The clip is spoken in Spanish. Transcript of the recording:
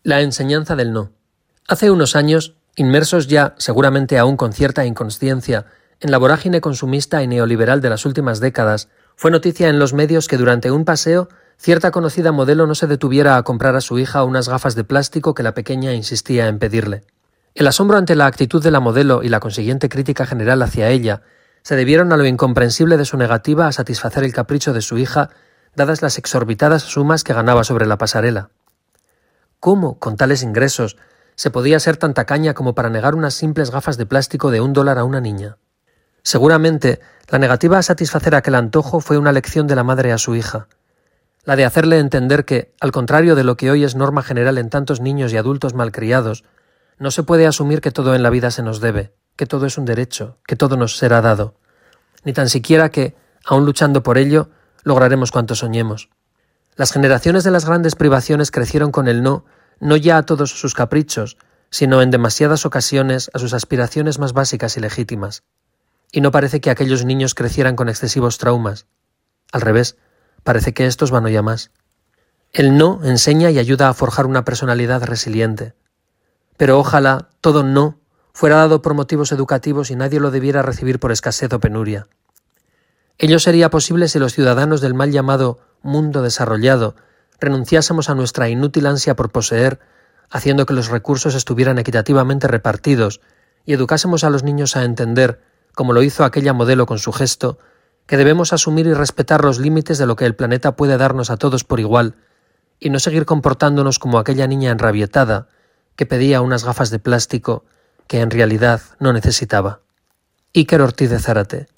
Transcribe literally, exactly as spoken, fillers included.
La enseñanza del no. Hace unos años, inmersos ya, seguramente aún con cierta inconsciencia, en la vorágine consumista y neoliberal de las últimas décadas, fue noticia en los medios que durante un paseo cierta conocida modelo no se detuviera a comprar a su hija unas gafas de plástico que la pequeña insistía en pedirle. El asombro ante la actitud de la modelo y la consiguiente crítica general hacia ella se debieron a lo incomprensible de su negativa a satisfacer el capricho de su hija, dadas las exorbitadas sumas que ganaba sobre la pasarela. ¿Cómo, con tales ingresos, se podía ser tan tacaña como para negar unas simples gafas de plástico de un dólar a una niña? Seguramente, la negativa a satisfacer aquel antojo fue una lección de la madre a su hija, la de hacerle entender que, al contrario de lo que hoy es norma general en tantos niños y adultos malcriados, no se puede asumir que todo en la vida se nos debe, que todo es un derecho, que todo nos será dado, ni tan siquiera que, aun luchando por ello, lograremos cuanto soñemos. Las generaciones de las grandes privaciones crecieron con el no, no ya a todos sus caprichos, sino en demasiadas ocasiones a sus aspiraciones más básicas y legítimas. Y no parece que aquellos niños crecieran con excesivos traumas. Al revés, parece que estos van hoy a más. El no enseña y ayuda a forjar una personalidad resiliente. Pero ojalá todo no fuera dado por motivos educativos y nadie lo debiera recibir por escasez o penuria. Ello sería posible si los ciudadanos del mal llamado mundo desarrollado renunciásemos a nuestra inútil ansia por poseer, haciendo que los recursos estuvieran equitativamente repartidos, y educásemos a los niños a entender, como lo hizo aquella modelo con su gesto, que debemos asumir y respetar los límites de lo que el planeta puede darnos a todos por igual, y no seguir comportándonos como aquella niña enrabietada que pedía unas gafas de plástico que en realidad no necesitaba. Iker Ortiz de Zárate.